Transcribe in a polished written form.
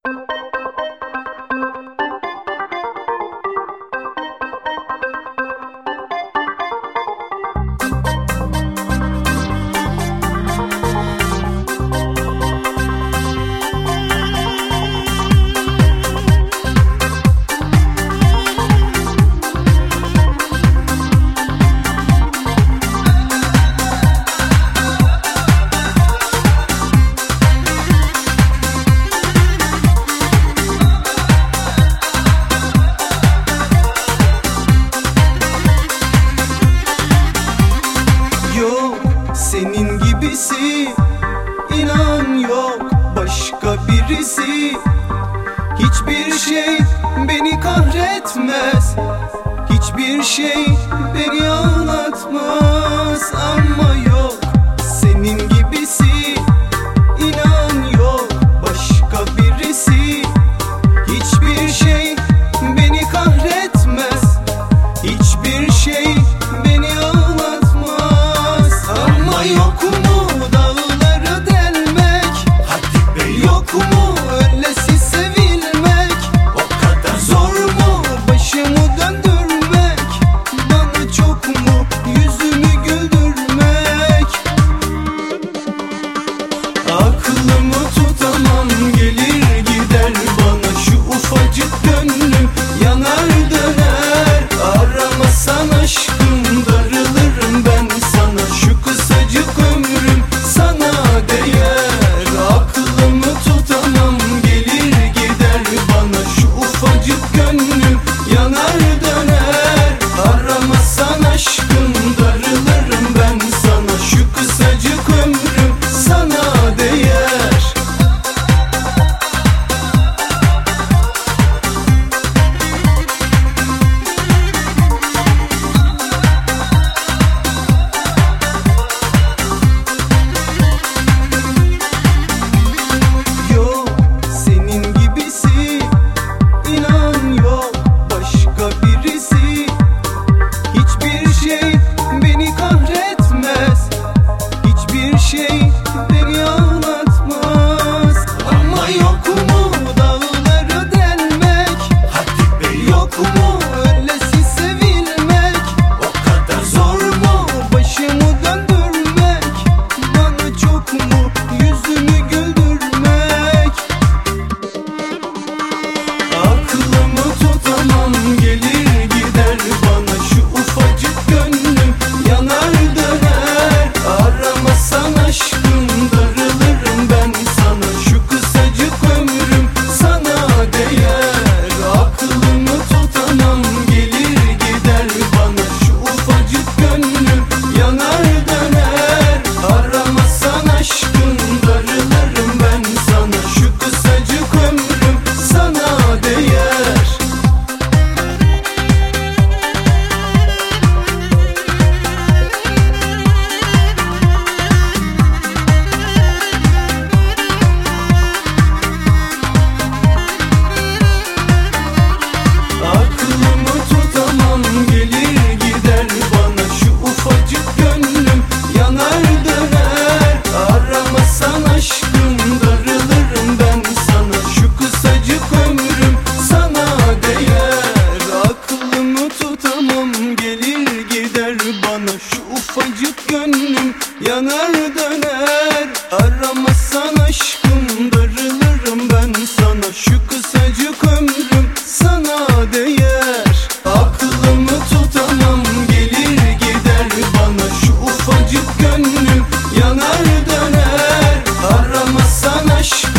Senin gibisi inan yok başka birisi. Hiçbir şey beni kahretmez, hiçbir şey beni ağlatmaz. Ama yok senin gibisi inan yok başka birisi. Hiçbir şey beni kahretmez, hiçbir şey beni ağlatmaz. Ama yok mu dağları delmek, hadi be, yok mu öylesi sevilmek? O kadar zor mu başımı döndürmek, bana çok mu yüzümü güldürmek? Aklımı tutamam, gelir gider bana şu ufacık gönlüm yanar döner. Aramasan aşkım darılırım ben sana, şu kısacık ömrüm sana değer. Aklımı tutamam, gelir gider bana şu ufacık gönlüm yanar döner. Aramasan aşkım darılırım ben sana, şu kısacık ömrüm sana değer. Yok senin gibisi inan yok başka birisi. Hiçbir şey beni kahretmez, hiçbir şey beni ağlatmaz. Ama yok mu dağları delmek, hadi be, yok mu öylesi sevilmek? O kadar zor mu başımı döndürmek, bana çok mu yüzümü güldürmek? Aklımı tutamam, gelir gider bana şu ufacık gönlüm yanar döner. Aramasan aşkım darılırım ben sana, şu kısacık ömrüm sana değer. Aklımı tutamam, gelir gider bana şu ufacık gönlüm yanar döner. Aramasan aşkım darılırım ben sana, şu kısacık ömrüm sana değer. Aklımı tutamam, gelir gider bana şu ufacık gönlüm yanar döner. Aramasan aşkım darılırım ben sana, şu kısacık ömrüm sana değer. Aklımı tutamam, gelir gider bana şu ufacık gönlüm yanar döner. Aramasan aşkım darılırım ben sana, şu kısacık ömrüm sana değer. Aklımı tutamam, gelir gider bana şu ufacık gönlüm yanar döner. Aramasan aşkım